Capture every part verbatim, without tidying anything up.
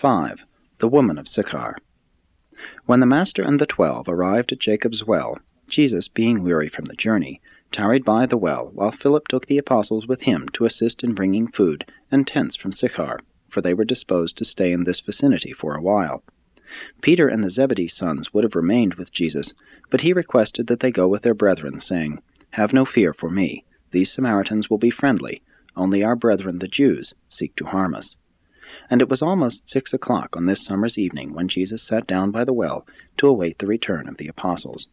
five. The Woman of Sychar. When the Master and the twelve arrived at Jacob's well, Jesus, being weary from the journey, tarried by the well, while Philip took the apostles with him to assist in bringing food and tents from Sychar, for they were disposed to stay in this vicinity for a while. Peter and the Zebedee sons would have remained with Jesus, but he requested that they go with their brethren, saying, "Have no fear for me. These Samaritans will be friendly. Only our brethren the Jews seek to harm us." And it was almost six o'clock on this summer's evening when Jesus sat down by the well to await the return of the apostles.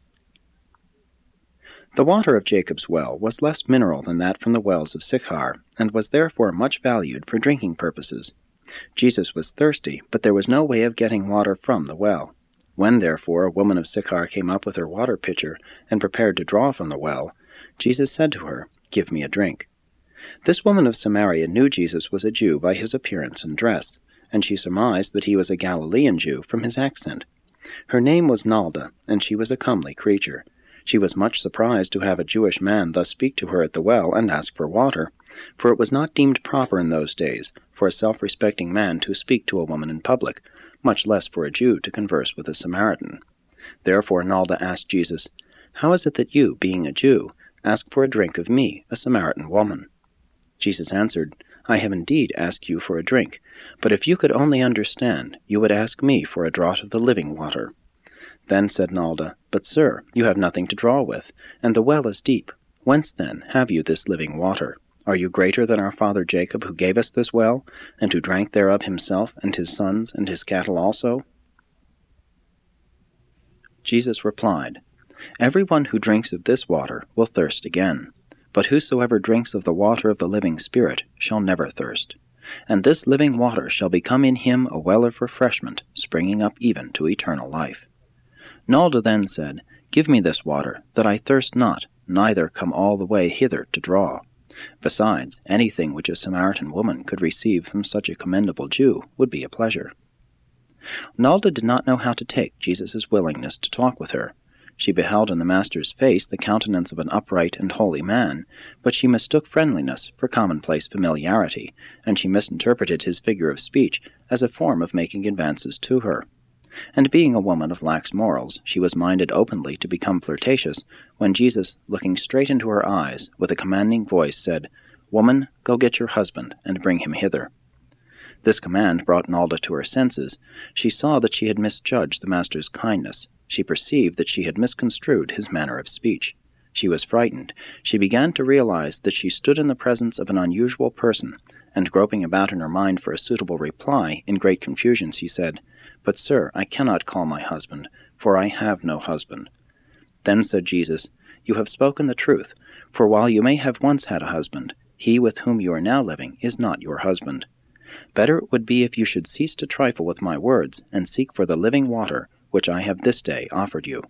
The water of Jacob's well was less mineral than that from the wells of Sychar, and was therefore much valued for drinking purposes. Jesus was thirsty, but there was no way of getting water from the well. When, therefore, a woman of Sychar came up with her water pitcher and prepared to draw from the well, Jesus said to her, "Give me a drink." This woman of Samaria knew Jesus was a Jew by his appearance and dress, and she surmised that he was a Galilean Jew from his accent. Her name was Nalda, and she was a comely creature. She was much surprised to have a Jewish man thus speak to her at the well and ask for water, for it was not deemed proper in those days for a self-respecting man to speak to a woman in public, much less for a Jew to converse with a Samaritan. Therefore Nalda asked Jesus, "How is it that you, being a Jew, ask for a drink of me, a Samaritan woman?" Jesus answered, "I have indeed asked you for a drink, but if you could only understand, you would ask me for a draught of the living water." Then said Nalda, "But, sir, you have nothing to draw with, and the well is deep. Whence, then, have you this living water? Are you greater than our father Jacob, who gave us this well, and who drank thereof himself, and his sons, and his cattle also?" Jesus replied, "Every one who drinks of this water will thirst again. But whosoever drinks of the water of the living Spirit shall never thirst. And this living water shall become in him a well of refreshment, springing up even to eternal life." Nalda then said, "Give me this water, that I thirst not, neither come all the way hither to draw." Besides, anything which a Samaritan woman could receive from such a commendable Jew would be a pleasure. Nalda did not know how to take Jesus' willingness to talk with her. She beheld in the Master's face the countenance of an upright and holy man, but she mistook friendliness for commonplace familiarity, and she misinterpreted his figure of speech as a form of making advances to her. And being a woman of lax morals, she was minded openly to become flirtatious, when Jesus, looking straight into her eyes, with a commanding voice, said, "Woman, go get your husband, and bring him hither." This command brought Nalda to her senses. She saw that she had misjudged the Master's kindness. She perceived that she had misconstrued his manner of speech. She was frightened. She began to realize that she stood in the presence of an unusual person, and groping about in her mind for a suitable reply, in great confusion she said, "But, sir, I cannot call my husband, for I have no husband." Then said Jesus, "You have spoken the truth, for while you may have once had a husband, he with whom you are now living is not your husband. Better it would be if you should cease to trifle with my words, and seek for the living water, which I have this day offered you."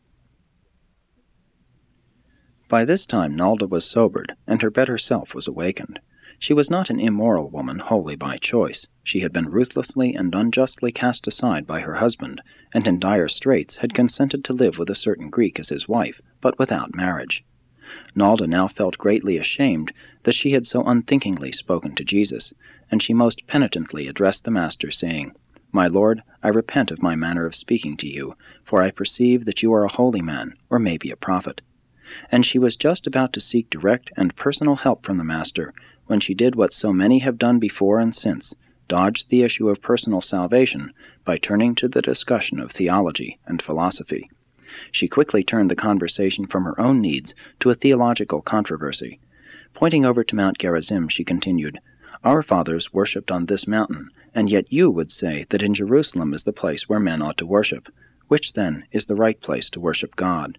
By this time Nalda was sobered, and her better self was awakened. She was not an immoral woman wholly by choice. She had been ruthlessly and unjustly cast aside by her husband, and in dire straits had consented to live with a certain Greek as his wife, but without marriage. Nalda now felt greatly ashamed that she had so unthinkingly spoken to Jesus, and she most penitently addressed the Master, saying, "My Lord, I repent of my manner of speaking to you, for I perceive that you are a holy man, or maybe a prophet." And she was just about to seek direct and personal help from the Master, when she did what so many have done before and since, dodged the issue of personal salvation by turning to the discussion of theology and philosophy. She quickly turned the conversation from her own needs to a theological controversy. Pointing over to Mount Gerizim, she continued, "Our fathers worshipped on this mountain, and yet you would say that in Jerusalem is the place where men ought to worship. Which, then, is the right place to worship God?"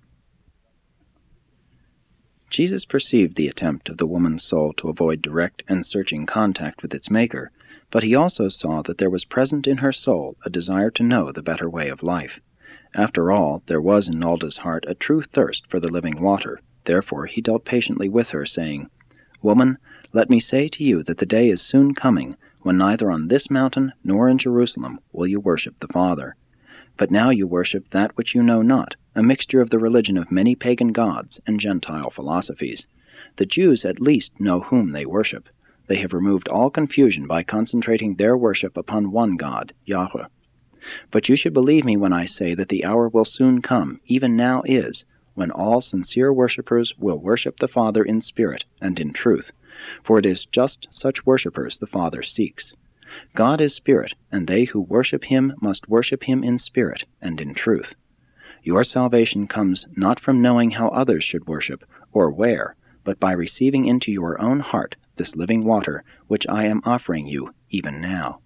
Jesus perceived the attempt of the woman's soul to avoid direct and searching contact with its Maker, but he also saw that there was present in her soul a desire to know the better way of life. After all, there was in Nalda's heart a true thirst for the living water. Therefore he dealt patiently with her, saying, "Woman, let me say to you that the day is soon coming, when neither on this mountain nor in Jerusalem will you worship the Father. But now you worship that which you know not, a mixture of the religion of many pagan gods and Gentile philosophies. The Jews at least know whom they worship. they have removed all confusion by concentrating their worship upon one God, Yahweh. But you should believe me when I say that the hour will soon come, even now is, when all sincere worshippers will worship the Father in spirit and in truth, for it is just such worshippers the Father seeks. God is spirit, and they who worship him must worship him in spirit and in truth. Your salvation comes not from knowing how others should worship, or where, but by receiving into your own heart this living water, which I am offering you even now.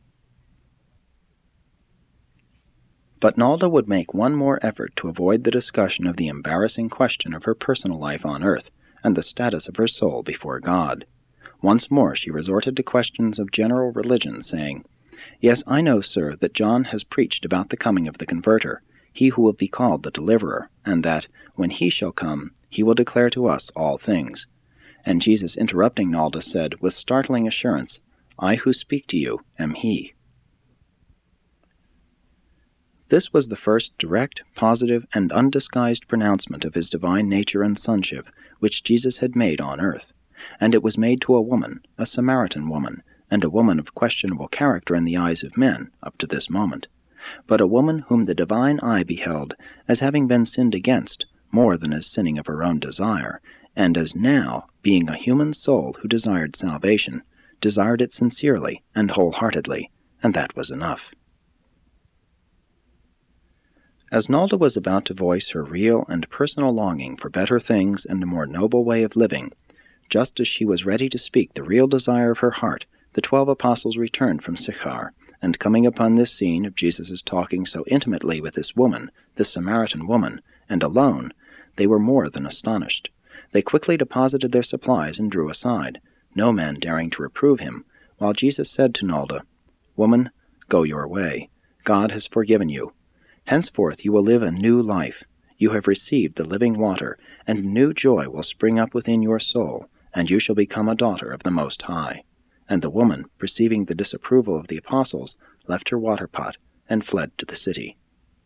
But Nalda would make one more effort to avoid the discussion of the embarrassing question of her personal life on earth, and the status of her soul before God. Once more she resorted to questions of general religion, saying, "Yes, I know, sir, that John has preached about the coming of the Converter, he who will be called the Deliverer, and that, when he shall come, he will declare to us all things." And Jesus, interrupting Nalda, said, with startling assurance, "I who speak to you am he." This was the first direct, positive, and undisguised pronouncement of his divine nature and sonship which Jesus had made on earth, and it was made to a woman, a Samaritan woman, and a woman of questionable character in the eyes of men up to this moment, but a woman whom the divine eye beheld as having been sinned against, more than as sinning of her own desire, and as now, being a human soul who desired salvation, desired it sincerely and wholeheartedly, and that was enough. As Nalda was about to voice her real and personal longing for better things and a more noble way of living, just as she was ready to speak the real desire of her heart, the twelve apostles returned from Sychar, and coming upon this scene of Jesus' talking so intimately with this woman, this Samaritan woman, and alone, they were more than astonished. They quickly deposited their supplies and drew aside, no man daring to reprove him, while Jesus said to Nalda, "Woman, go your way. God has forgiven you. Henceforth you will live a new life. You have received the living water, and new joy will spring up within your soul, and you shall become a daughter of the Most High." And the woman, perceiving the disapproval of the apostles, left her water pot and fled to the city.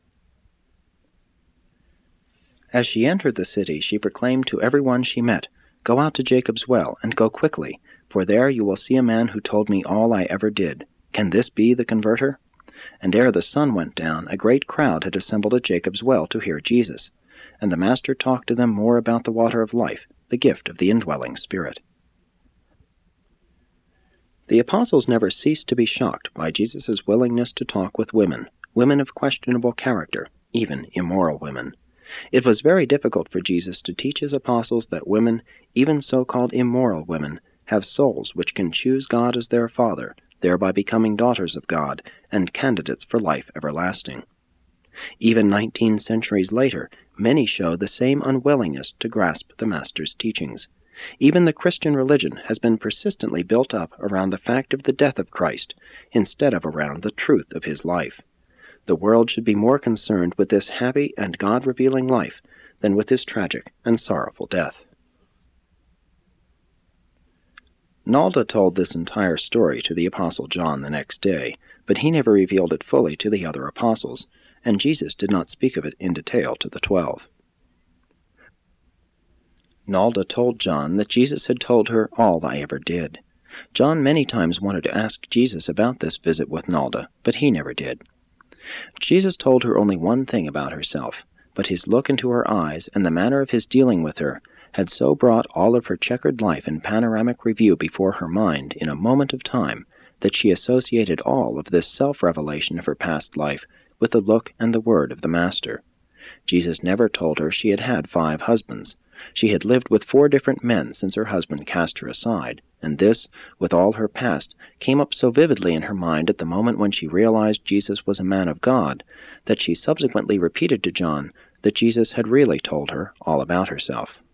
As she entered the city, she proclaimed to every one she met, "Go out to Jacob's well, and go quickly, for there you will see a man who told me all I ever did. Can this be the Converter?" And ere the sun went down, a great crowd had assembled at Jacob's well to hear Jesus, and the Master talked to them more about the water of life, the gift of the indwelling Spirit. The apostles never ceased to be shocked by Jesus' willingness to talk with women, women of questionable character, even immoral women. It was very difficult for Jesus to teach his apostles that women, even so-called immoral women, have souls which can choose God as their Father, thereby becoming daughters of God and candidates for life everlasting. Even nineteen centuries later, many show the same unwillingness to grasp the Master's teachings. Even the Christian religion has been persistently built up around the fact of the death of Christ, instead of around the truth of his life. The world should be more concerned with this happy and God-revealing life than with his tragic and sorrowful death. Nalda told this entire story to the Apostle John the next day, but he never revealed it fully to the other apostles, and Jesus did not speak of it in detail to the twelve. Nalda told John that Jesus had told her all I ever did. John many times wanted to ask Jesus about this visit with Nalda, but he never did. Jesus told her only one thing about herself, but his look into her eyes and the manner of his dealing with her had so brought all of her checkered life in panoramic review before her mind in a moment of time that she associated all of this self-revelation of her past life with the look and the word of the Master. Jesus never told her she had had five husbands. She had lived with four different men since her husband cast her aside, and this, with all her past, came up so vividly in her mind at the moment when she realized Jesus was a man of God, that she subsequently repeated to John that Jesus had really told her all about herself.